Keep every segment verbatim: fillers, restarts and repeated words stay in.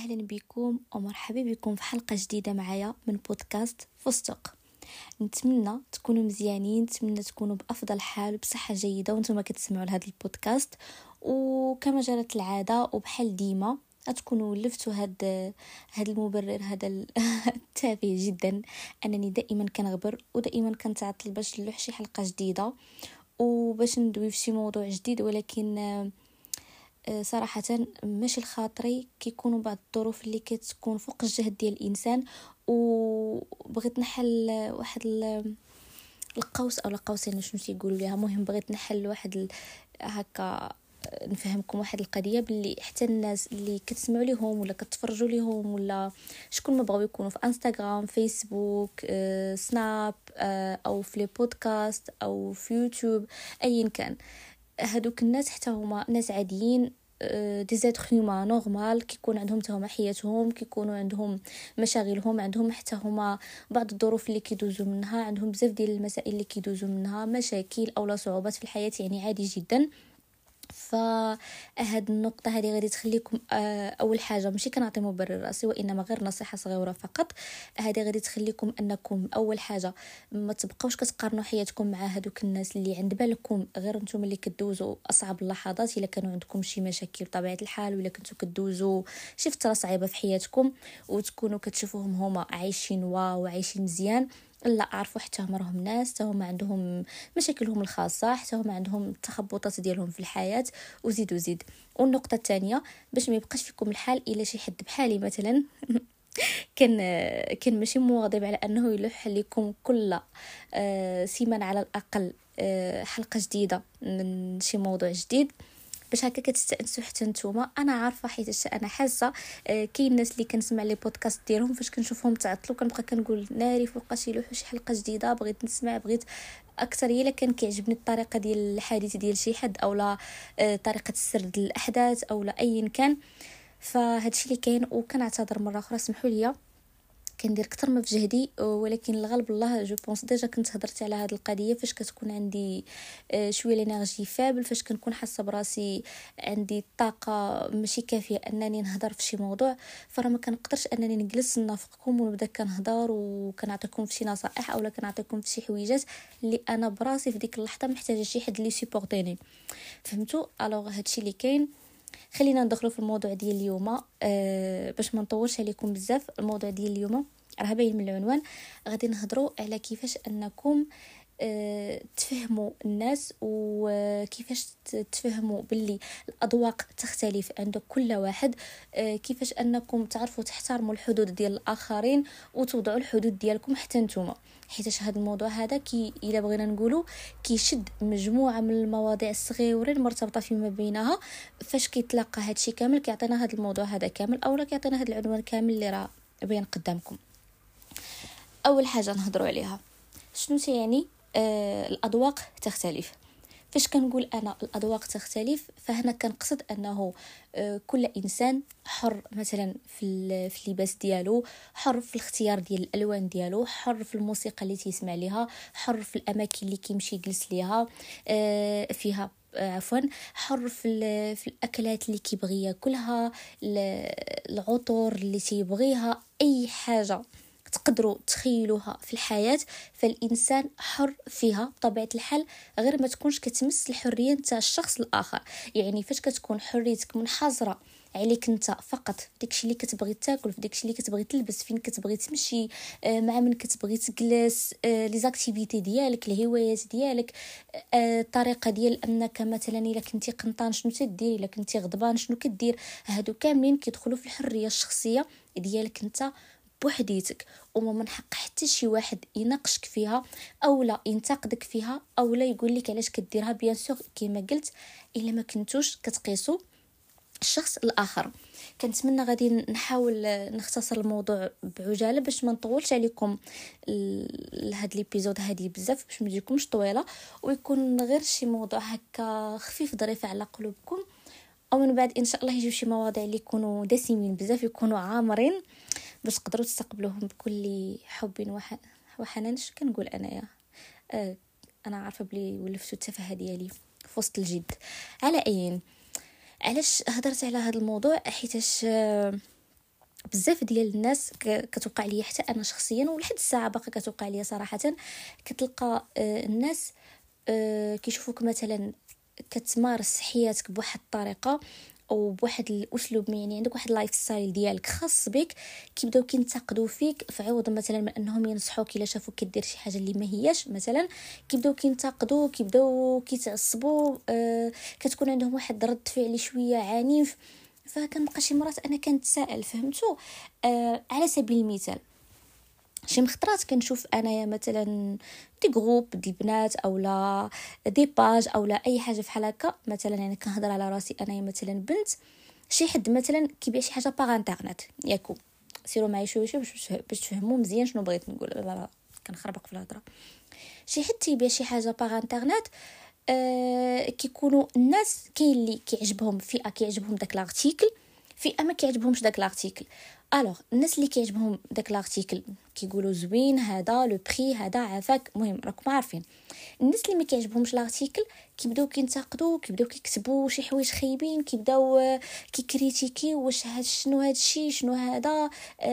أهلا بكم ومرحبا بكم في حلقة جديدة معايا من بودكاست فستق. نتمنى تكونوا مزيانين، نتمنى تكونوا بأفضل حال وبصحة جيدة وانتم كتسمعوا لهذا البودكاست. وكما جرت العادة وبحال ديما تكونوا لفتوا هذا هذا المبرر هذا التافه جدا انني دائما كنغبر ودائما كنتعطل باش نلوح شي حلقة جديدة وباش ندوي في شي موضوع جديد، ولكن صراحة ماشي الخاطري كيكونوا بعض الظروف اللي كتكون فوق الجهد ديال الانسان، وبغيت نحل واحد القوس او القوسين شنو تيقولوا ليها. مهم بغيت نحل واحد ال... هكا نفهمكم واحد القضيه باللي حتى الناس اللي كتسمعوا ليهم ولا كتفرجوا ليهم ولا شكون ما بغاو يكونوا في انستغرام، فيسبوك، آه، سناب، آه، او في لي بودكاست او في يوتيوب، ايا كان هادوك الناس حتى هما ناس عاديين، دي زيتر هيومان نورمال، كيكون عندهم حتى هما حياتهم، كيكونوا عندهم مشاغلهم، عندهم حتى هما بعض الظروف اللي كيدوزوا منها، عندهم بزاف ديال المسائل اللي كيدوزوا منها، مشاكل او لا صعوبات في الحياه، يعني عادي جدا. فهاد النقطه هذه غادي تخليكم اول حاجه ماشي كنعطي مبرر راسي وانما غير نصيحه صغيره فقط. هذه غادي تخليكم انكم اول حاجه ما تبقاوش كتقارنوا حياتكم مع هذوك الناس اللي عند بالكم غير نتوما اللي كدوزوا اصعب اللحظات، الا كانوا عندكم شي مشاكل بطبيعه الحال ولا كنتوا كدوزوا شي فتره صعيبه في حياتكم وتكونوا كتشوفوهم هما عايشين واو عايشين مزيان. لا، اعرفوا حتى هما راهم ناس، حتى هما عندهم مشاكلهم الخاصه، حتى هما عندهم التخبطات ديالهم في الحياه، وزيد وزيد. والنقطه الثانيه باش ما يبقاش فيكم الحال الا شي حد بحالي مثلا كان كان ماشي مواظب على انه يلوح لكم كل سيمانه على الاقل حلقه جديده من شي موضوع جديد باش هكا كتستانسوا حتى نتوما. انا عارفه حيت انا حاسه كاين الناس اللي كنسمع لي بودكاست ديالهم فاش كنشوفهم تعطلوا كنبقى كنقول ناري فوقاش يلوحوا شي حلقه جديده، بغيت نسمع، بغيت اكثر الا كان كيعجبني الطريقه ديال الحديث ديال شي حد او لا طريقه السرد الاحداث او لا ايا كان. فهادشي اللي كاين، وكنعتذر مره اخرى سمحوا لي كندير اكثر ما في جهدي، ولكن الغالب الله جو بونس ديجا كنت هضرت على هذه القضيه فاش كتكون عندي شويه الانرجي فابل، فاش كنكون حاسه براسي عندي الطاقه ماشي كافيه انني نهضر في شي موضوع، فراه ما كنقدرش انني نجلس نافقكم ونبدا كنهضر وكنعطيكم في شي نصائح اولا كنعطيكم في شي حويجات اللي انا براسي في ديك اللحظه محتاجه شي حد اللي سيبورتيني. فهمتوا؟ الوغ هادشي اللي كاين. خلينا ندخلوا في الموضوع ديال اليوم أه باش ما نطولش عليكم بزاف. الموضوع ديال اليوم راه باين من العنوان، غادي نهضروا على كيفاش انكم أه تفهموا الناس وكيفاش تفهموا باللي الاذواق تختلف عند كل واحد، أه كيفاش انكم تعرفوا تحترموا الحدود ديال الاخرين وتوضعوا الحدود ديالكم حتى نتوما، حيت هذا الموضوع هذا كي الا بغينا نقولوا كيشد مجموعه من المواضيع الصغيورين مرتبطه فيما بينها. فاش كيتلاقى هذا الشيء كامل كيعطينا هذا الموضوع هذا كامل اولا كيعطينا هذا العنوان كامل اللي راه بين قدامكم. اول حاجه نهضروا عليها شنو يعني آه الاذواق تختلف. فاش كنقول انا الاذواق تختلف فهنا كنقصد انه آه كل انسان حر مثلا في في اللباس ديالو، حر في الاختيار ديال الالوان ديالو، حر في الموسيقى اللي تيسمع ليها، حر في الاماكن اللي كيمشي يجلس ليها آه فيها عفوا حر في في الاكلات اللي كيبغي ياكلها، العطور اللي تيبغيها، اي حاجه تقدروا تخيلوها في الحياة فالإنسان حر فيها بطبيعة الحال، غير ما تكونش كتمس الحرية نتاع الشخص الآخر. يعني فاش كتكون حريتك منحصرة عليك انت فقط في داكشي اللي كتبغي تاكل، في داكشي اللي كتبغي تلبس، فين كتبغي تمشي، مع من كتبغي تجلس، لي زاكتيفيتي ديالك، الهوايات ديالك، الطريقه ديال انك مثلا الا كنتي قنطان شنو تدير، الا كنتي غضبان شنو كدير، هادو كاملين كيدخلوا في الحريه الشخصيه ديالك انت بوحديتك، وما من حق حتى شي واحد يناقشك فيها او لا ينتقدك فيها او لا يقول لك علاش كديرها، بيان سور كما قلت الا ما كنتوش كتقيسوا الشخص الاخر. كنتمنى غادي نحاول نختصر الموضوع بعجاله باش ما نطولش عليكم لهاد ليبيزود هادي بزاف، باش ما تجيكمش طويله ويكون غير شي موضوع هكا خفيف ظريف على قلوبكم، او من بعد ان شاء الله يجيو شي مواضيع اللي يكونوا دسمين بزاف، يكونوا عامرين باش تقدروا تستقبلوهم بكل حب وحنان. شنو كنقول انايا آه انا عارفه بلي ولفتوا التفاهه ديالي في وسط الجد. على اين علاش هضرت على هذا الموضوع؟ حيتاش بزاف ديال الناس كتوقع لي حتى انا شخصيا ولحد الساعه باقا كتوقع لي صراحه، كتلقى الناس كيشوفوك مثلا كتمارس حياتك بواحد الطريقه او بواحد الاسلوب، يعني عندك واحد اللايف ستايل ديالك خاص بك، كيبداو كينتقدوا فيك في عوض مثلا من انهم ينصحوك الا شافوك كدير شي حاجه اللي ما هياش مثلا، كيبداو كينتقدوا كيبداو كيتعصبوا. آه كتكون عندهم واحد رد فعل شويه عنيف. فكنبقى شي مرات انا كنتسائل فهمتوا. آه على سبيل المثال شي مخطرات كنشوف انايا مثلا دي جروب ديال البنات اولا دي باج اولا اي حاجه بحال هكا، مثلا يعني كنهضر على راسي انايا مثلا بنت، شي حد مثلا كيبيع شي حاجه باغ انترنت، ياكو سيروا معايا شويه شويه باش باش تفهموا مزيان شنو بغيت نقول. لا لا كنخربق في الهضره. شي حد تيبيع شي حاجه باغ انترنت، آه كيكونوا الناس كاين اللي كيعجبهم فئه كيعجبهم داك لارتيكل، فئه ما كيعجبهمش داك لارتيكل. الوغ الناس اللي كيعجبهم داك لارتيكل كيقولوا زوين هذا لو بري هذا عافاك، المهم راكم عارفين. الناس اللي ما كيعجبهمش لارتيكل كيبداو كينتقدوا كيبداو كيكتبوا شي حوايج خايبين، كيبداو كيكريتيكي واش هاد شنو هاد الشيء شنو هذا.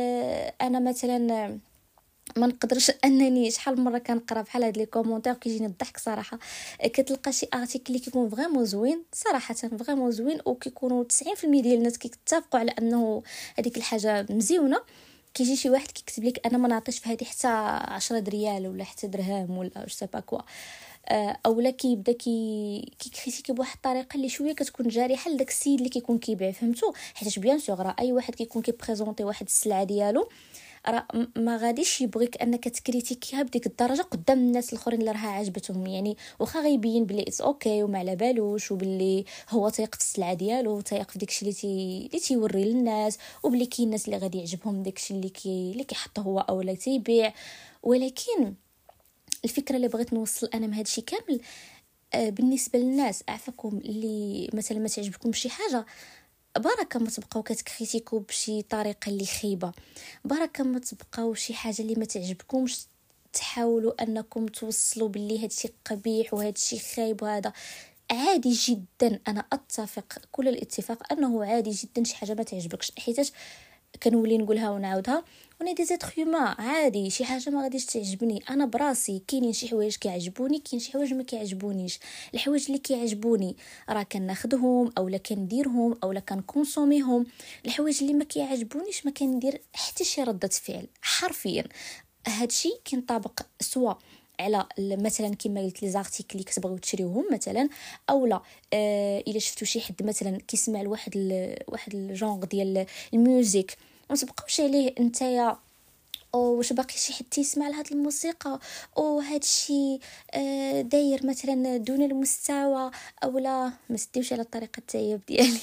آه انا مثلا ما نقدرش انني شحال مره كنقرا بحال هاد لي كومونتير كيجيني الضحك صراحه. كتلقى شي ارتيكل اللي كيكون فريمون زوين صراحه فريمون زوين، وكيكونوا تسعين بالمية ديال الناس كيتفقوا على انه هذيك الحاجه مزيونه، كيجي شي واحد كيكتب لك انا ما نعطيش في هذه حتى عشرة ريال ولا حتى درهم ولا واش سابا كوا. اولا كيبدا كي كيكريتيكي بواحد الطريقه اللي شويه كتكون جارحه لداك السيد اللي كيكون كيبيع، فهمتوا؟ حيت بيان سور راه اي واحد كيكون كيبريزونطي واحد السلعه ديالو راه ما غاديش يبغيك انك تكريتيكيها بديك الدرجه قدام الناس الاخرين اللي راها عجبتهم، يعني واخا غيبين بلي اتس اوكي وما على بالوش وباللي هو تيق في السلعه ديالو تيق في داكشي اللي تي اللي تيوري للناس، وبلي كاين الناس اللي غادي يعجبهم داكشي اللي كي اللي كيحط هو اولا تيبيع. ولكن الفكره اللي بغيت نوصل انا من هادشي كامل، آه بالنسبه للناس عفاكم اللي مثلا ما تعجبكم شي حاجه، بركه ما تبقاو كتكريتيكو بشي طريقه اللي خايبه، بركه ما تبقاو شي حاجه اللي ما تعجبكمش تحاولوا انكم توصلوا باللي هادشي قبيح وهادشي خايب. وهذا عادي جدا، انا اتفق كل الاتفاق انه عادي جدا شي حاجه ما تعجبكش، حيتاش كنولي نقولها ونعاودها وني دي زيتر هيومان، عادي شي حاجه ما غاديش تعجبني انا براسي، كاينين شي حوايج كيعجبوني كاين شي حوايج ما كيعجبونيش. الحوايج اللي كيعجبوني راه كناخذهم اولا كنديرهم اولا كنكونسوميهم، الحوايج اللي ما كيعجبونيش ما كندير حتى شي رده فعل حرفيا. هادشي كينطبق سواء على مثلا كما قلت لي زارتيكل اللي كتبغيو تشريوهم مثلا، اولا آه الا شفتوا شي حد مثلا كيسمع لواحد واحد الجونغ ديال الميوزيك ما تبقاوش عليه نتايا او واش باقي شي حد يسمع لهاد الموسيقى او هاد الشيء آه داير مثلا دون المستوى، اولا ما تديوش على الطريقه التعيب ديالي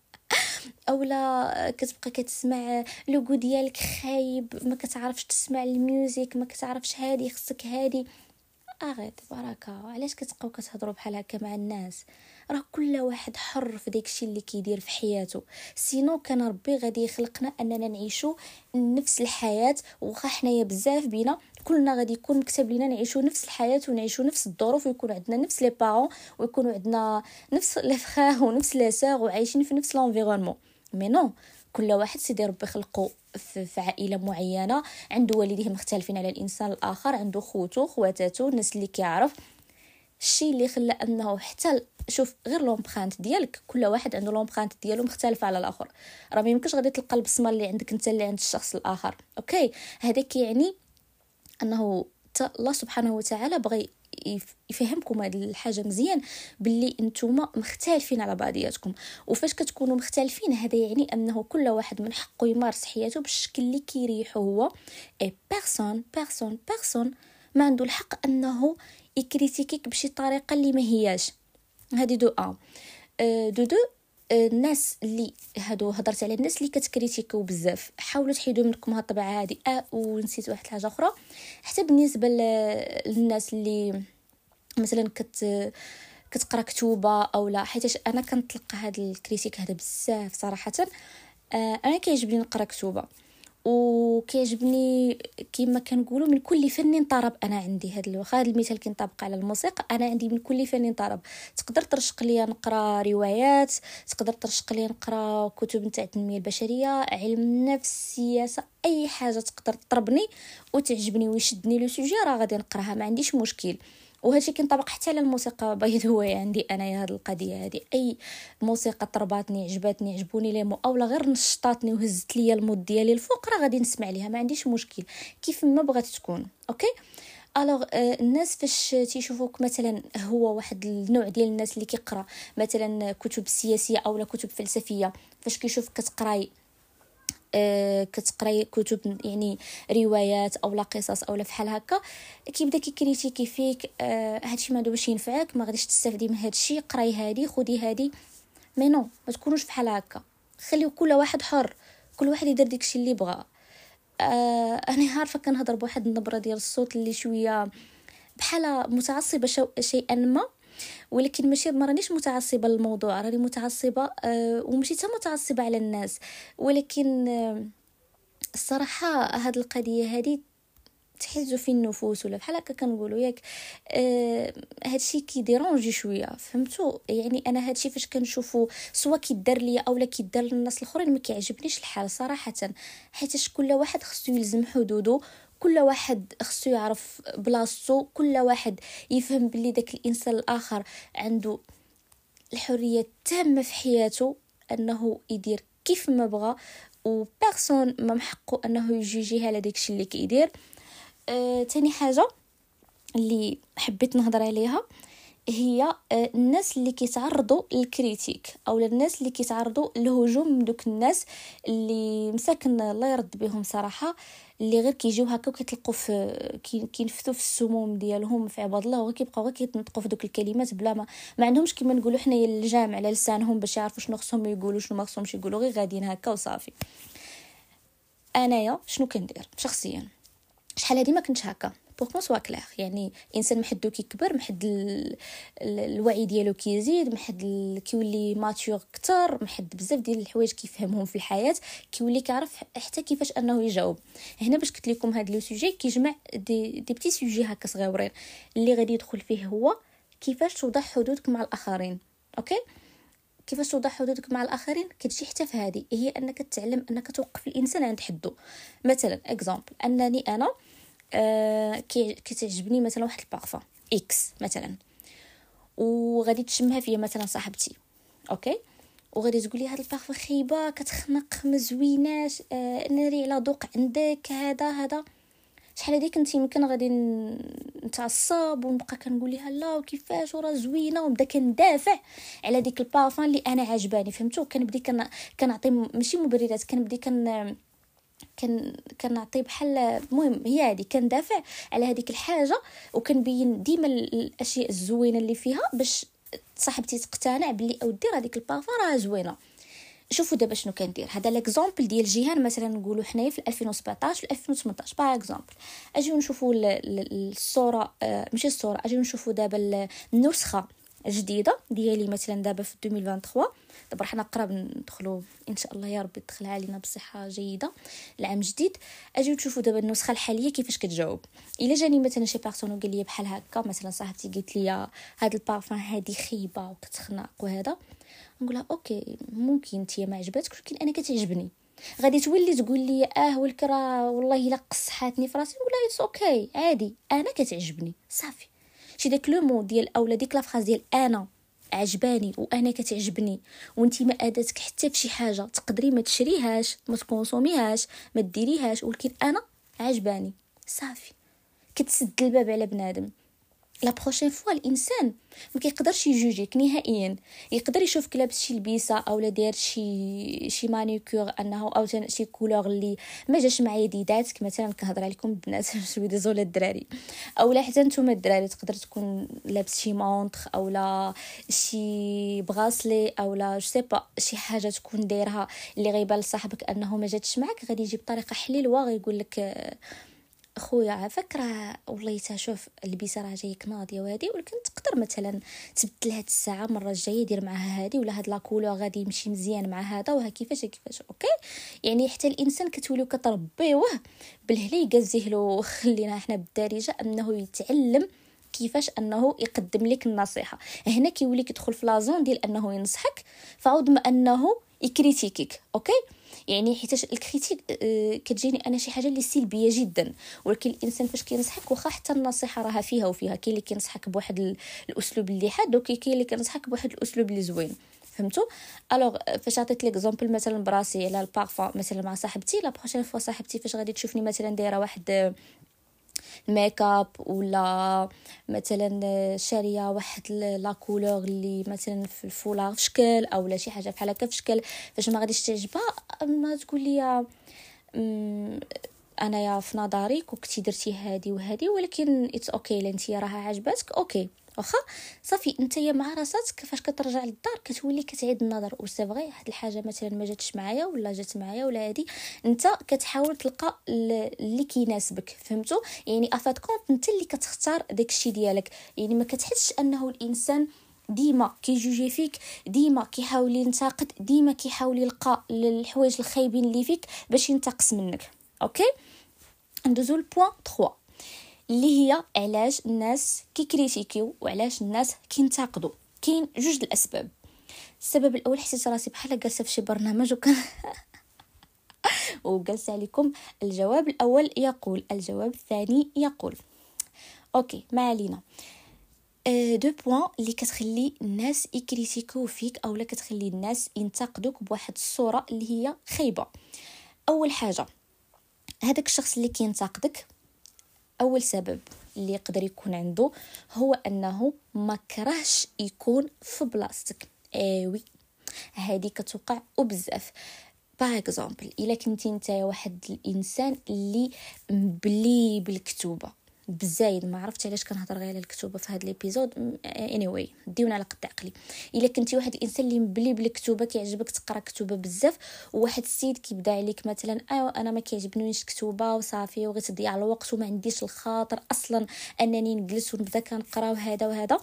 اولا كتبقى كتسمع لوغو ديالك خايب ما كتعرفش تسمع الميوزيك ما كتعرفش هادي خصك هادي. اغيت بركه علاش كتبقاو كتهضروا بحال هكا مع الناس؟ راه كل واحد حر في داكشي اللي كيدير في حياته، سينو كان ربي غادي يخلقنا اننا نعيشوا نفس الحياه، وخا حنايا بزاف بينا كلنا غادي يكون مكتب لينا نعيشوا نفس الحياه ونعيشوا نفس الظروف ويكون عندنا نفس لي بارون ويكونوا عندنا نفس لي فخاه ونفس لي سور وعايشين في نفس لونفيرونمون. مي نو، كل واحد سيدي ربي خلقه في عائله معينه، عنده والديه مختلفين على الانسان الاخر، عنده خوتو خواتاتو الناس اللي كيعرف. الشيء اللي خلى انه حتى شوف غير لومبرانت ديالك كل واحد عنده لومبرانت ديالو مختلفه على الاخر، راه ما يمكنش غادي تلقى البصمه اللي عندك انت اللي عند الشخص الاخر. اوكي هذا كيعني انه الله سبحانه وتعالى بغى يفهمكم هذه الحاجه مزيان باللي نتوما مختلفين على بعضياتكم، وفاش كتكونوا مختلفين هذا يعني انه كل واحد من حقه يمارس حياته بالشكل اللي كيريحه هو، اي بيرسون بيرسون بيرسون ما عنده الحق انه يكريتيكيك بشي طريقه اللي ما هياش. هذه دو ان دو دو الناس اللي هادو هضرت على الناس اللي كتكريتيكو بزاف، حاولوا تحيدوا منكم هاد الطبيعه هذه. اه ونسيت واحد الحاجه اخرى، حتى بالنسبه للناس اللي مثلا كت كتقرا كتوبه او لا، حيتاش انا كنطلق هذا الكريتيك هذا بزاف صراحه. آه انا كيعجبني نقرا كتوبه وكيعجبني كما كنقولوا من كل فن طرب. انا عندي هذا الواخا هذا المثال كينطبق على الموسيقى. انا عندي من كل فن طرب. تقدر ترشق لي نقرا روايات، تقدر ترشق لي نقرا كتب نتاع التنميه البشريه، علم النفس، سياسه، اي حاجه تقدر تطربني وتعجبني ويشدني لو سوجي راه غادي نقراها، ما عنديش مشكل. وهذا الشيء كينطبق حتى على الموسيقى بايد هو عندي انا هذه القضيه هذه. اي موسيقى طرباتني عجبتني عجبوني لي مو اولا غير نشطاتني وهزت لي المود ديالي الفوق راه غادي نسمع ليها، ما عنديش مشكل كيف ما بغات تكون. اوكي الوغ آه الناس فاش تيشوفوك مثلا هو واحد النوع ديال الناس اللي كيقرا مثلا كتب سياسيه اولا كتب فلسفيه، فاش كيشوفك كتقراي آه كتقراي كتب يعني روايات اولا قصص اولا فحال هكا، كيبدا كيكريتيكي فيك. آه هادشي ما باش ينفعك، ما غاديش تستافدي من هادشي، قراي هادي خدي هادي. مي نو، ما تكونوش بحال هكا. خليو كل واحد حر، كل واحد يدير داكشي اللي بغا. آه انا عارفه كنهضر بواحد النبره ديال الصوت اللي شويه بحال متعصبه شو شيئا ما، ولكن ماشي ما رانيش متعصبه للموضوع، راني متعصبه آه وماشي حتى متعصبه على الناس، ولكن آه الصراحه هاد القضيه هذه تحزوا في النفوس ولا بحال هكا كنقولوا ياك. آه هادشي كيديرونجي شويه، فهمتوا؟ يعني انا هادشي فاش كنشوفو سواء كيدار ليا اولا كيدار للناس الاخرين ما كيعجبنيش الحال صراحه، حيت كل واحد خصو يلزم حدوده، كل واحد خصو يعرف بلاصتو، كل واحد يفهم بلي داك الانسان الاخر عنده الحريه التامه في حياته انه يدير كيف ما بغى، وبيرسون ما محقو انه يجيجيها على داكشي اللي كيدير. آه، تاني حاجة اللي حبيت نهضر عليها هي آه، الناس اللي كيتعرضوا للكريتيك او الناس اللي كيتعرضوا للهجوم من دوك الناس اللي مساكن الله يرد بهم صراحة، اللي غير كيجيو هكا وكيطلقوا في كينفثوا في السموم ديالهم في عباد الله وكيبقاو غير كيتنطقوا في دوك الكلمات بلا ما ما عندهمش كيما نقولوا حنايا الجامع على لسانهم باش يعرفوا شنو خصهم يقولوا شنو ما خصهمش يقولوا، غير غاديين هكا وصافي. انايا شنو كندير شخصيا؟ شحال هادي ما كنتش هكا بوغ سوا كلير، يعني انسان محدو كيكبر محد ال... ال... الوعي ديالو كيزيد، محد ال... كيولي ماتور اكثر، محد بزاف ديال الحوايج كيفهمهم في الحياه، كيولي كيعرف حتى كيفاش انه يجاوب. هنا باش قلت لكم هاد لو سوجي كيجمع دي دي بتي سوجي هكا صغيورين اللي غادي يدخل فيه هو كيفاش توضع حدودك مع الاخرين. اوكي كيفاش توضع حدودك مع الاخرين كتجي حتى في هذه، هي انك تتعلم انك توقف الانسان عند حده. مثلا اكزامبل انني انا آه كتعجبني مثلا واحد البارفان اكس مثلا، وغادي تشمها فيا مثلا صاحبتي، اوكي وغادي تقول لي هذا البارفان خيبه كتخنق ما زويناش، آه ناري على ذوق عندك هذا هذا. شحال هذيك كنت يمكن غادي نتعصب ونبقى كنقول لها لا وكيفاش وراه زوينه، ونبدا كندافع على ديك البارفان اللي انا عجباني، فهمتوا؟ كنبدا كن كنعطي ماشي مبررات، كنبدا كن كان كنعطي بحال المهم هي هذه كندافع على هذيك الحاجه، وكنبين ديما الاشياء الزوينه اللي فيها باش صاحبتي تقتنع بلي اودي هذيك البارفان راه زوينه. شوفوا دابا شنو كندير. هذا ليكزامبل ديال جيهان مثلا نقولوا حنايا في ألفين وسبعطاش و ألفين وثمنطاش باغ اكزامبل. اجيو نشوفوا الصوره ماشي الصوره اجيو نشوفوا دابا النسخه الجديده ديالي مثلا دابا في ألفين وثلاثة وعشرين. دابا حنا قراب ندخلوا ان شاء الله يا ربي تدخل علينا بصحه جيده العام الجديد. اجيو تشوفوا دابا النسخه الحاليه كيفاش كتجاوب. الا جاني مثلا شي بيرسون وقال لي بحال هكا مثلا صاحبتي قالت لي هاد البارفان هادي خيبه وكتخنق وهذا، نقولها اوكي ممكن انت ما عجبتكش ولكن انا كتعجبني. غادي تولي تقول لي اه والكرا والله الا قصحاتني في راسي، ولا اتس اوكي عادي انا كتعجبني صافي. شي داك لو مو ديال اولا ديك لا فراز ديال انا عجباني وانا كتعجبني، وانتي ما اداتك حتى في شي حاجه تقدري ما تشريهاش ما تكونسوميهاش ما ديريهاش، ولكن انا عجباني صافي. كتسد الباب على بنادم. لا بروشين فوا الانسان ما كيقدرش يجوجيك نهائيا، يقدر يشوفك لابس شي لبيسه اولا داير شي شي مانيكور انه او شي كولور اللي ما جاش مع يديداتك مثلا. كنهضر عليكم البنات شويه ديزول الدراري، اولا حتى نتوما الدراري تقدر تكون لابس شي مونطخ اولا شي بغاسلي اولا جو سي با شي حاجه تكون دايرها اللي غيبان لصاحبك انه ما جاتش معك، غادي يجي بطريقه حليلوه غيقول لك خويا عافاك راه والله تا شوف البيسه راه جايك ناضيه وهادي، ولكن تقدر مثلا تبدل هاد الساعه المره الجايه دير معها هادي، ولا هاد لا كولور غادي يمشي مزيان مع هذا وها كيفاش كيفاش. اوكي يعني حتى الانسان كتوليو كتربيوه بالهلي يقزيه له خلينا احنا بالدارجه انه يتعلم كيفاش انه يقدم لك النصيحه. هنا كيولي كيدخل في لازون ديال انه ينصحك فعوض ما انه يكريتيكيك. اوكي يعني حيتاش الكريتيك آه، كتجيني انا شي حاجه اللي سلبيه جدا، ولكن الانسان فاش كينصحك واخا حتى النصيحه راها فيها وفيها، كاين اللي كينصحك بواحد ال- الاسلوب اللي حاد، وكاين اللي كينصحك بواحد الاسلوب اللي زوين. فهمتوا؟ الوغ فاش عطيت ليكزامبل مثلا براسي على البارفان مثلا مع صاحبتي، لا بروشين فوا صاحبتي فاش غادي تشوفني مثلا دايره واحد الميك اب، ولا مثلا شاريه واحد لا كولور اللي مثلا في الفولار في شكل او لا شي حاجه بحال هكا في شكل، فاش ما غاديش تعجبها ما تقول لي انا يا في نظري كنتي درتي هادي وهادي، ولكن اتس اوكي لا انت راها عجباتك اوكي واخا صافي. انت مع راساتك فاش كترجع للدار كتولي كتعيد النظر وسي فغي هاد الحاجه مثلا ما جاتش معايا ولا جات معايا ولا هادي، انت كتحاول تلقى اللي كيناسبك. فهمتوا؟ يعني افات كونت انت اللي كتختار داكشي ديالك، يعني ما كتحسش انه الانسان ديما كيجوجي فيك، ديما كيحاول ينتقد، ديما كيحاول يلقى الحوايج الخايبين اللي فيك باش ينتقص منك. اوكي ندوزو لبوين ثلاثة اللي هي علاش الناس كيكريتيكيو وعلاش الناس كينتقدوا. كاين جوج الاسباب. السبب الاول حسيت راسي بحال جالسه في شي برنامج وكان وجالسه عليكم. الجواب الاول يقول، الجواب الثاني يقول. اوكي ما علينا. أه دو بوين اللي كتخلي الناس يكريتيكو فيك او لا كتخلي الناس ينتقدوك بواحد الصوره اللي هي خايبه. اول حاجه هذاك الشخص اللي كينتقدك، اول سبب اللي يقدر يكون عنده هو انه ما كرهش يكون في بلاصتك. ايوي هذه كتوقع وبزاف. باغ اكزامبل الا كنتي نتايا واحد الانسان اللي مبلي بالكتوبه بزايد، ما عرفتش علاش كنهضر غير على الكتوبه في هذا الابيزود anyway ديونا على قد عقلي. الا كنتي واحد الانسان اللي مبلي بالكتوبه كيعجبك تقرا كتوبه بزاف، وواحد السيد كيبدا عليك مثلا ايوا انا ما كيعجبنيش كتوبه وصافي وغير تضيع الوقت وما عنديش الخاطر اصلا انني نجلس ونبدا كنقرا وهذا وهذا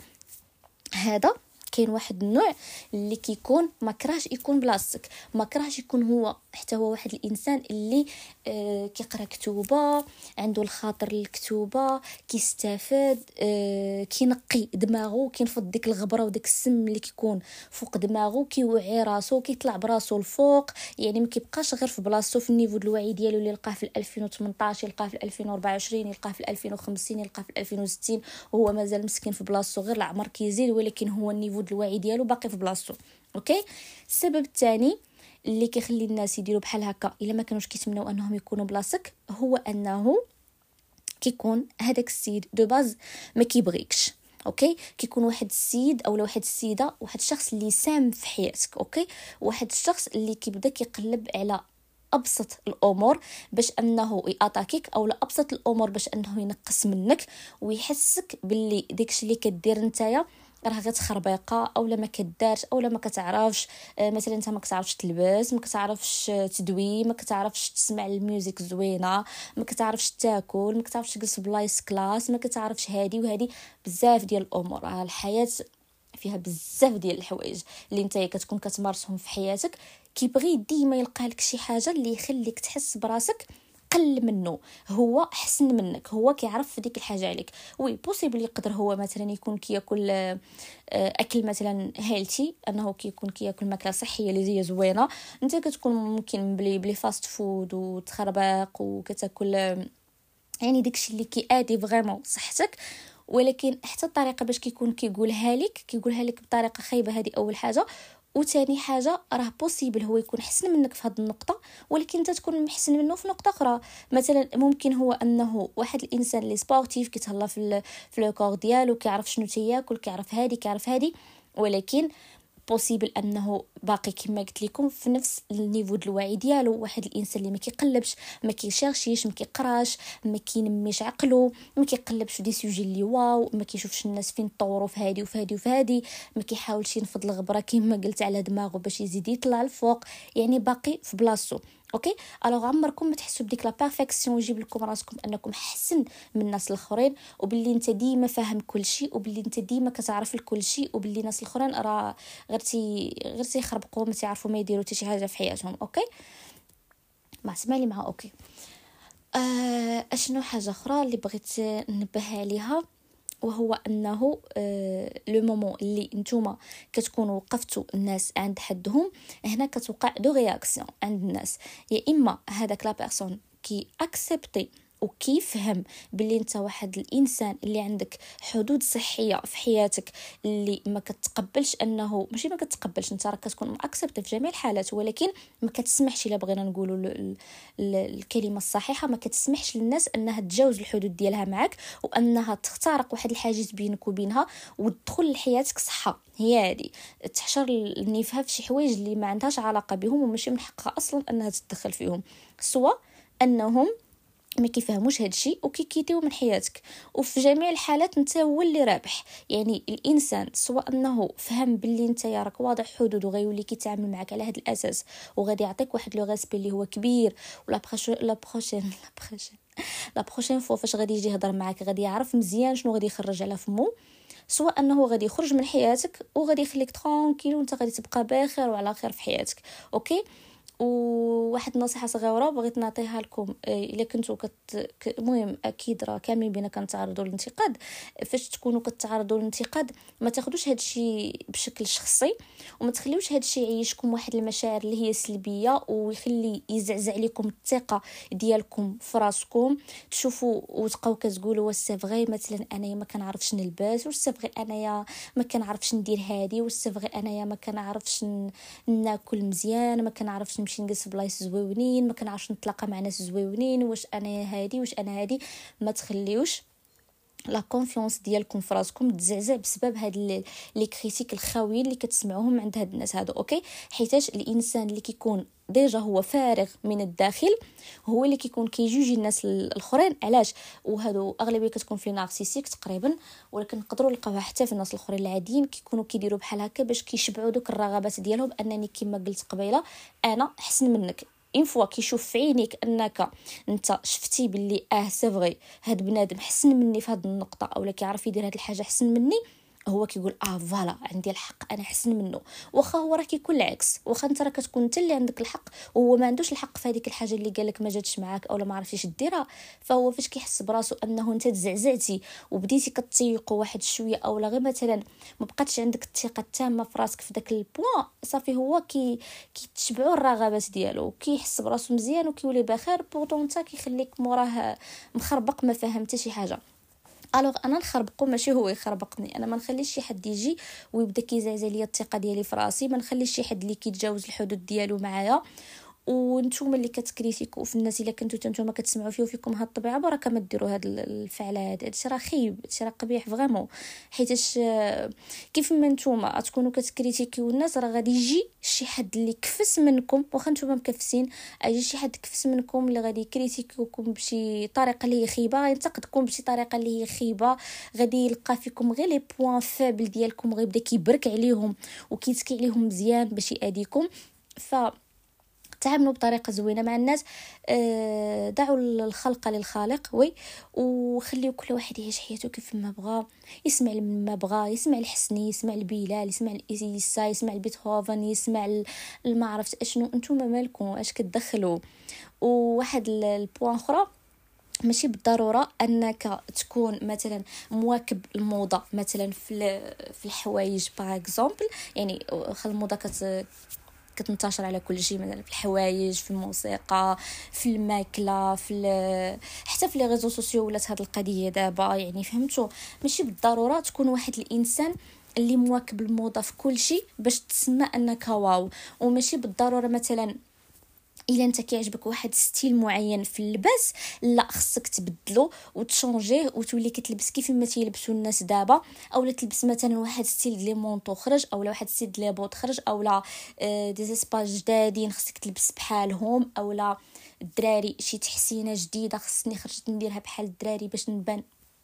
هذا كاين واحد النوع اللي كيكون ما كراهش يكون بلاصتك، ما كراهش يكون هو حتى هو واحد الانسان اللي آه كيقرا كتوبه، عنده الخاطر للكتوبه، كيستافد، آه كينقي دماغه، كينفض ديك الغبره وداك السم اللي كيكون فوق دماغه، كيوعي راسو، كيطلع براسو الفوق. يعني ما كيبقاش غير في بلاصتو في النيفو د الوعي ديالو اللي لقاه في ألفين وثمنطاش يلقاه في ألفين وأربعة وعشرين يلقاه في ألفين وخمسين يلقاه في ألفين وستين، وهو مازال مسكين في بلاصتو، غير العمر كيزيد ولكن هو النيفو د الوعي ديالو باقي في بلاصتو. اوكي السبب الثاني اللي كيخلي الناس يديروا بحال هكا الا ما كانوش كيتمنوا انهم يكونوا بلاصتك هو انه كيكون هذاك السيد دو باز ما كيبغيكش. اوكي كيكون واحد السيد او واحد السيده، واحد الشخص اللي سام في حياتك، اوكي واحد الشخص اللي كيبدا كيقلب على ابسط الامور باش انه ياتاكيك، او لا ابسط الامور باش انه ينقص منك ويحسك باللي داكشي اللي كدير نتايا راه غير تخربيقه او لا ما كدارش او لا ما كتعرفش. آه مثلا انت ما كتعرفش تلبس، ما كتعرفش تدوي، ما كتعرفش تسمع الميوزك زوينه، ما كتعرفش تاكل، ما كتعرفش تجلس بلايص كلاس، ما كتعرفش هادي وهادي. بزاف ديال الامور راه الحياه فيها بزاف ديال الحوايج اللي نتايا كتكون كتمارسهم في حياتك. كيبغي ديما يلقى لك شي حاجه اللي يخليك تحس براسك قل منه، هو احسن منك، هو كيعرف في ديك الحاجه عليك. وي بوسيبل يقدر هو مثلا يكون كياكل اكل مثلا هيلتي، انه كيكون كياكل ماكله صحيه اللي هي زوينه، انت كتكون ممكن بلي بلي فاست فود وتخربق وكتاكل يعني داكشي اللي كيادي فريمون صحتك، ولكن حتى الطريقه باش كيكون كيقولها لك كيقولها لك بطريقه خايبه. هذه اول حاجه. وثاني حاجه راه بوسيبل هو يكون احسن منك في هذه النقطه، ولكن انت تكون محسن منه في نقطه اخرى. مثلا ممكن هو انه واحد الانسان اللي سبورتيف كيتهلا في في لو كور ديالو، كيعرف شنو تياكل، كيعرف هادي كيعرف هادي، ولكن بوسيبل انه باقي كما قلت لكم في نفس النيفو د الوعي ديالو. واحد الانسان اللي ما كيقلبش، ما كيشارشيش، ما كيقراش، ما كينميش عقله، ما كيقلبش في دي سوجي اللي واو، ما كيشوفش الناس فين طوروا في هادي وفي هادي وفي هادي، ما كيحاولش ينفض الغبره كما قلت على دماغه باش يزيد يطلع الفوق، يعني باقي في بلاصتو. اوكي. الوغ عمركم ما تحسوا بديك لا بيرفكسيون يجيب لكم راسكم انكم احسن من الناس الاخرين، وباللي انت ديما فاهم كل شيء، وباللي انت ديما كتعرف كل شيء، وباللي الناس الاخرين راه غير تي غير تيخربقوا ما تعرفوا ما يديروا حتى شي حاجه في حياتهم. اوكي ما سمعني مع اوكي. آه اشنو حاجه اخرى اللي بغيت ننبه عليها، وهو انه آه لو مومون اللي نتوما كتكونوا وقفتوا الناس عند حدهم، هنا كتوقع دو رياكسيون عند الناس. يا اما هذاك لا بيرسون كي اكسبتي وكيفهم باللي انت واحد الانسان اللي عندك حدود صحيه في حياتك، اللي ما كتقبلش انه ماشي ما كتقبلش، انت راك كتكون اكسبت في جميع الحالات، ولكن ما كتسمحش الا بغينا نقولوا ال- ال- الكلمه الصحيحه، ما كتسمحش للناس انها تجاوز الحدود ديالها معك، وانها تخترق واحد الحاجز بينك وبينها وتدخل لحياتك صحه. هي هذه تحشر النيفها في شي حوايج اللي ما عندهاش علاقه بهم وماشي من حقها اصلا انها تتدخل فيهم، سواء انهم ما كيفهموش هادشي وكيكيتيو من حياتك. وفي جميع الحالات انت هو اللي رابح. يعني الانسان سواء انه فهم باللي انت راك واضح حدود وغيولي كيتعامل معك على هذا الاساس وغادي يعطيك واحد لو ريسبي اللي هو كبير، ولا بروشين لا بروشين لا بروشين لا بروشين فوا فاش غادي يجي يهضر معك غادي يعرف مزيان شنو غادي يخرج على فمو، سواء انه غادي يخرج من حياتك وغادي يخليك ترونكيل وانت غادي تبقى بخير وعلى خير في حياتك. اوكي. وواحد النصيحه صغيره بغيت نعطيها لكم، الا كنتو كت المهم اكيد راه كاملين بينا كنتعرضوا للانتقاد، فاش تكونوا كتعرضوا للانتقاد ما تاخذوش هذا الشيء بشكل شخصي، وما تخليوش هذا الشيء يعيشكم واحد المشاعر اللي هي سلبيه ويخلي يزعزع لكم الثقه ديالكم في راسكم. تشوفوا وتبقاو كتقولوا واش سي فغي مثلا انايا ما كنعرفش نلبس، واش سي فغي انايا ما كنعرفش ندير هادي، واش سي فغي انايا ما كنعرفش ناكل مزيان، ما كنعرفش نمشي نجلس بلايص زويونين، ما كنعرفش نتلاقى مع ناس زويونين، واش انا هادي واش انا هادي. ما تخليوش لا كونفيونس ديالكم في راسكم تزعزع بسبب هاد لي كريتيك الخاويين اللي كتسمعوهم عند هاد الناس هادو. اوكي. حيتاش الانسان اللي كيكون ديجا هو فارغ من الداخل هو اللي كيكون كيجوجي الناس الاخرين. علاش؟ وهادو اغلبيه كتكون في نارسيسيك تقريبا، ولكن نقدروا نلقاوها حتى في الناس الاخرين العاديين كيكونوا كيديروا بحال هكا باش كيشبعوا دوك الرغبات ديالهم، انني كما قلت قبيله انا احسن منك. اون فوا كيشوف في عينيك انك انت شفتي باللي اه سي فري هاد بنادم حسن مني في هاد النقطه، اولا كيعرف يدير هاد الحاجه حسن مني، هو كيقول اه فوالا عندي الحق انا حسن منه. واخا هو راه كيكون العكس، واخا انت راه كتكون انت اللي عندك الحق وهو ما عندوش الحق في هذيك الحاجه اللي قالك ما جاتش معاك اولا ما عرفتيش ديرها، فهو فاش كيحس براسو انه انت تزعزعتي وبديتي كتيقوا واحد شويه اولا غير مثلا ما بقاتش عندك الثقه التامه في راسك في داك البوين، صافي هو كي كيتشبعوا الرغبات ديالو كيحس براسو مزيان وكيولي بخير، بوطون انت كيخليك موراه مخربق ما فهمتي شي حاجه. الوغ انا نخربقو ماشي هو يخربقني، انا ما نخليش شي حد يجي ويبدا كيزعزع ليا الثقه ديالي في راسي، ما نخليش شي حد اللي كيتجاوز الحدود ديالو معايا. وانتم اللي كتكريتيكو في الناس الا كنتو نتوما كتسمعوا فيه وفيكم هاد الطبيعه بركه ما ديروا هاد الفعل هذا، هادشي راه خيب، هادشي راه قبيح فريمون. حيتاش كيف ما نتوما تكونوا كتكريتيكيو الناس راه غادي يجي شي حد اللي كفس منكم، واخا نتوما مكفسين يجي شي حد كفس منكم اللي غادي يكريتيكيوكم بشي طريقه اللي هي خيبه، ينتقدكم بشي طريقه اللي هي خيبه، غادي يلقى فيكم غير لي بوين فابل ديالكم، غيبدا كيبرك عليهم وكيتكي عليهم مزيان باش ياديكم. ف تعاملوا بطريقه زوينه مع الناس، أه دعوا الخلق للخالق وي، وخليوا كل واحد يعيش حياته كيف ما بغى، يسمع ما بغى، يسمع الحسني، يسمع البلال، يسمع الإيسا، يسمع البيتهوفن، يسمع ما عرفت اشنو، انتم مالكم اش كتدخلوا. وواحد البوان اخرى، ماشي بالضروره انك تكون مثلا مواكب الموضه مثلا في في الحوايج باغ اكزومبل، يعني خل الموضه كت كتنتشر على كل شيء، مثلا في الحوايج، في الموسيقى، في الماكله، في حتى في لي ريزو سوسيو ولات هذه القضيه دابا. يعني فهمتوا ماشي بالضروره تكون واحد الانسان اللي مواكب الموضه في كل شيء باش تسمى انك واو، وماشي بالضروره مثلا الا انت كيعجبك واحد ستيل معين في اللباس لا خصك تبدلو وتشونجيه وتولي كتلبس كيف ما تيلبسوا الناس دابا، اولا تلبس مثلا واحد ستيل لي مونطو خرج، اولا واحد ستيل لي بوط خرج، اولا آه دي سباج جدادين خصك تلبس بحالهم، اولا الدراري شي تحسينه جديده خصني خرجت نديرها بحال الدراري باش نبان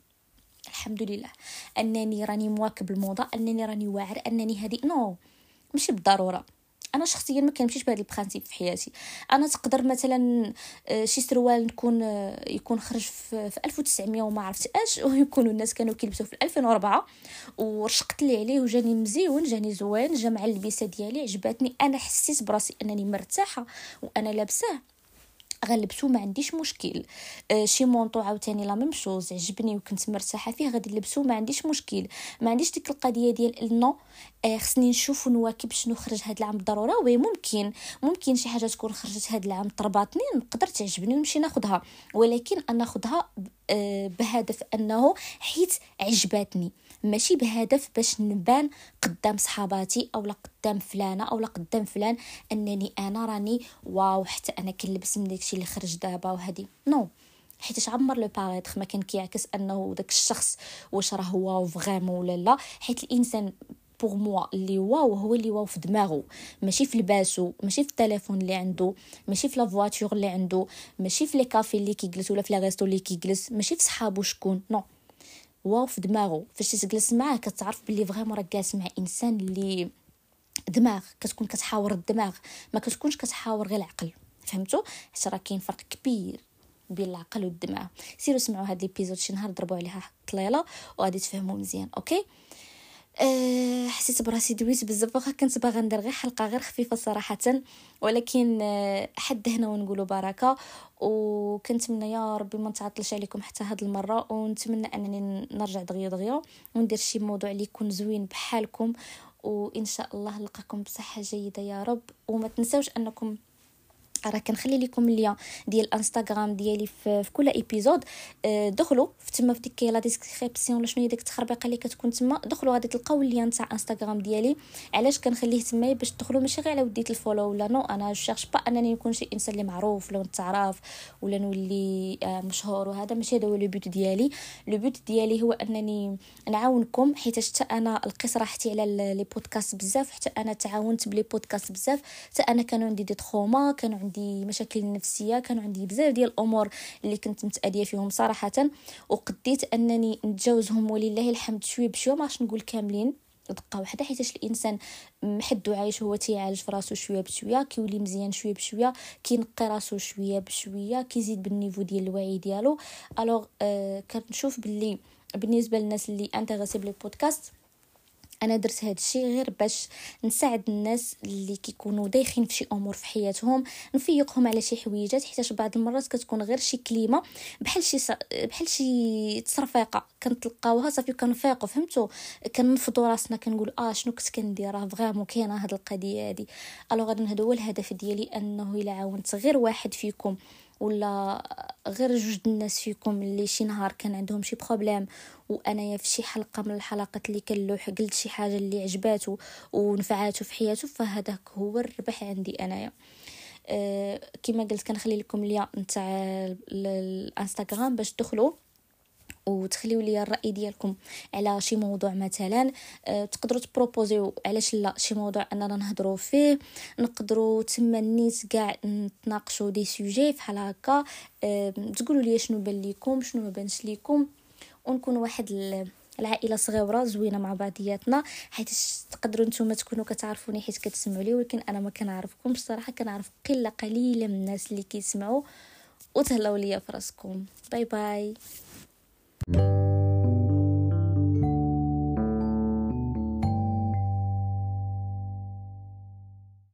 الحمد لله انني راني مواكب الموضه، انني راني واعر، انني هذه نو ماشي بالضروره. انا شخصيا ما كنمشيش بهذا البرانسيب في حياتي. انا تقدر مثلا شي سروال نكون يكون خرج في ألف وتسعمية وما عرفت اش، ويكونوا الناس كانوا كيلبسوا في ألفين وأربعة، ورشقت لي عليه وجاني مزيون، جاني زوين، جا مع اللبسه ديالي، عجباتني، انا حسيت براسي انني مرتاحه وانا لابساه، غنلبسو ما عنديش مشكل. آه شي مونطو عاوتاني لا ميم شوز عجبني وكنت مرتاحه فيه، غادي نلبسو ما عنديش مشكل. ما عنديش ديك القضيه ديال نو آه خصني نشوف ونواكب شنو خرج هذا العام ضروره. وي ممكن ممكن شي حاجه تكون خرجت هذا العام طرباتني نقدر تعجبني ونمشي ناخذها، ولكن انا ناخذها آه بهدف انه حيت عجباتني، ماشي بهدف باش نبان قدام صحاباتي او لا قدام فلانه او لا قدام فلان انني انا راني واو حتى انا كنلبس من داكشي اللي خرج دابا وهذه نو. حيت عمر لو باريتر ما كان كيعكس انه داك الشخص واش راه واو فريمون ولا لا. حيت الانسان بوغ موا اللي واو هو اللي واو في دماغه، ماشي في لباسو، ماشي في التليفون اللي عنده، ماشي في لا فواتور اللي عنده، ماشي في لي كافي اللي كيجلس ولا في لا ريستو اللي كيجلس، ماشي في صحابو شكون نو. واو في دماغه. فاش تجلس معاه كتعرف باللي فريمون راك جالس مع انسان اللي دماغ، كتكون كتحاور الدماغ، ما كتكونش كتحاور غير العقل. فهمتوا؟ حتى راه كاين فرق كبير بين العقل والدماغ. سيروا سمعوا هذا الابيزود شي نهار، ضربوا عليها طليله وغادي تفهموا مزيان. اوكي أه حسيت براسي دويت بزاف، واخا كنت باغا ندير غير حلقه غير خفيفه صراحه، ولكن أه حد هنا ونقولوا بركه. وكنتمنى يا ربي ما نتعطلش عليكم حتى هاد المره، ونتمنى انني نرجع دغيا دغيا وندير شي موضوع اللي يكون زوين بحالكم، وان شاء الله نلقاكم بصحه جيده يا رب. وما تنساوش انكم راه كنخلي لكم اللين ديال الانستغرام ديالي في, في كل ايبيزود. أه دخلوا في تما في ديك لا ديسكريبسيون ولا شنو هي ديك التخربيقه اللي كتكون تما، دخلوا غادي تلقاو اللين تاع انستغرام ديالي. علاش كنخليه تما؟ باش تدخلوا ماشي غير على وديت الفولو ولا نو، انا شيرش با انني نكون شي انسان اللي معروف ولا نتعرف ولا نولي آه مشهور، وهذا ماشي هذا هو لو بوت ديالي. لو بوت ديالي هو انني نعاونكم، حيت حتى انا لقيت راحتي على لي بودكاست بزاف، حتى انا تعاونت بلي بودكاست بزاف، حتى انا كانوا عندي دي تروما، كانوا عندي مشاكل نفسيه، كانوا عندي بزاف ديال الامور اللي كنت متاديه فيهم صراحه، وقديت انني نتجاوزهم ولله الحمد شويه بشويه، ماش نقول كاملين دقه واحده، حيت الانسان محدو عايش هو تيعالج في راسو شويه بشويه، كيولي مزيان شويه بشويه، كينقي راسو شويه بشويه، كيزيد بالنيفو ديال الوعي ديالو. الوغ آه كنشوف باللي بالنسبه للناس اللي انتريسي بلي بودكاست، انا درت هذا الشيء غير باش نساعد الناس اللي كيكونوا دايخين في شي امور في حياتهم، نفيقهم على شي حويجات، حيت بعض المرات كتكون غير شي كلمه بحال شي ص... بحال شي تصرفيقه كنتلقاوها صافي كنفيقوا. فهمتوا؟ كنفضوا راسنا كنقول اه شنو كنت كندير، راه فريمون كاينه هذه القضيه هذه. الوغ غادي هذا هو الهدف ديالي، انه الا عاونت غير واحد فيكم ولا غير جوج الناس فيكم اللي شي نهار كان عندهم شي بروبليم، وانايا في شي حلقه من الحلقات اللي كنلوح قلت شي حاجه اللي عجباته ونفعاته في حياته، فهذاك هو الربح عندي انايا. أه كما قلت كنخلي لكم اللين نتاع الانستغرام باش تدخلوا وتخليوا لي الراي ديالكم على شي موضوع مثلا. أه تقدروا تبروبوزيو علاش لا شي موضوع اننا نهضروا فيه، نقدروا تما نيت كاع نتناقشوا دي سوجي بحال هكا. أه تقولوا لي شنو بان ليكم شنو ما بانش ليكم، ونكون واحد العائله صغيره زوينه مع بعضياتنا. حيت تقدروا نتوما تكونوا كتعرفوني حيت كتسمعوا لي، ولكن انا ما كنعرفكم بصراحه، كنعرف قله قليله من الناس اللي كيسمعوا. وتهلاو ليا فراسكم. باي باي.